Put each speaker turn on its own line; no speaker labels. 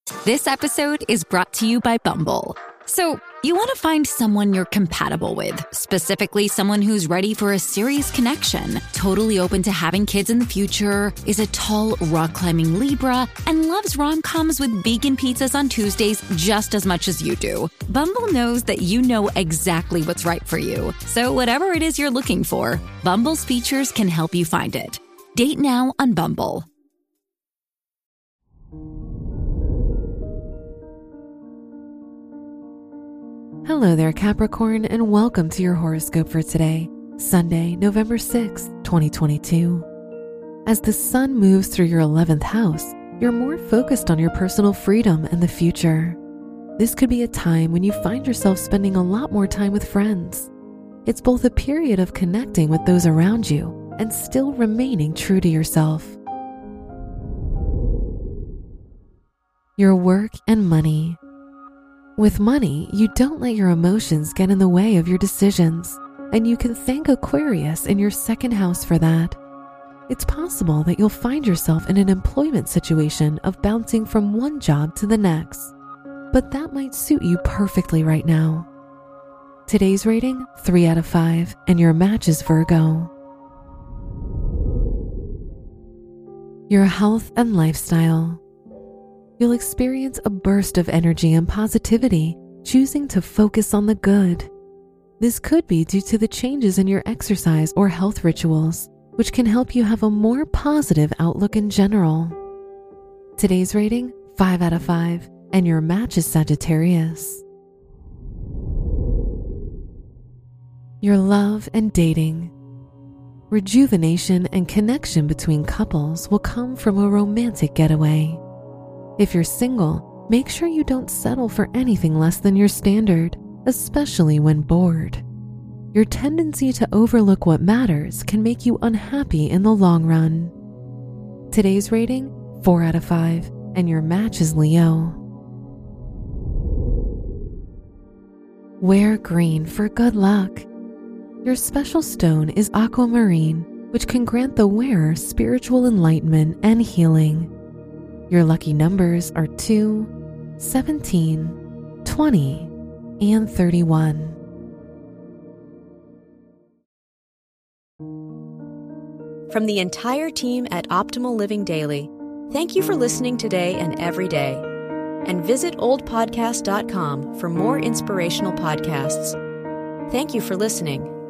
This episode is brought to you by Bumble. So, you want to find someone you're compatible with, specifically someone who's ready for a serious connection, totally open to having kids in the future, is a tall, rock-climbing Libra, and loves rom-coms with vegan pizzas on Tuesdays just as much as you do. Bumble knows that you know exactly what's right for you. So whatever it is you're looking for, Bumble's features can help you find it. Date now on Bumble.
Hello there, Capricorn, and welcome to your horoscope for today, Sunday, November 6th, 2022. As the sun moves through your 11th house, you're more focused on your personal freedom and the future. This could be a time when you find yourself spending a lot more time with friends. It's both a period of connecting with those around you and still remaining true to yourself. Your work and money. With money, you don't let your emotions get in the way of your decisions, and you can thank Aquarius in your second house for that. It's possible that you'll find yourself in an employment situation of bouncing from one job to the next, but that might suit you perfectly right now. Today's rating, 3 out of 5, and your match is Virgo. Your health and lifestyle. You'll experience a burst of energy and positivity, choosing to focus on the good. This could be due to the changes in your exercise or health rituals, which can help you have a more positive outlook in general. Today's rating, 5 out of 5, and your match is Sagittarius. Your love and dating. Rejuvenation and connection between couples will come from a romantic getaway. If you're single, make sure you don't settle for anything less than your standard, especially when bored. Your tendency to overlook what matters can make you unhappy in the long run. Today's rating, 4 out of 5, and your match is Leo. Wear green for good luck. Your special stone is aquamarine, which can grant the wearer spiritual enlightenment and healing. Your lucky numbers are 2, 17, 20, and 31.
From the entire team at Optimal Living Daily, thank you for listening today and every day. And visit oldpodcast.com for more inspirational podcasts. Thank you for listening.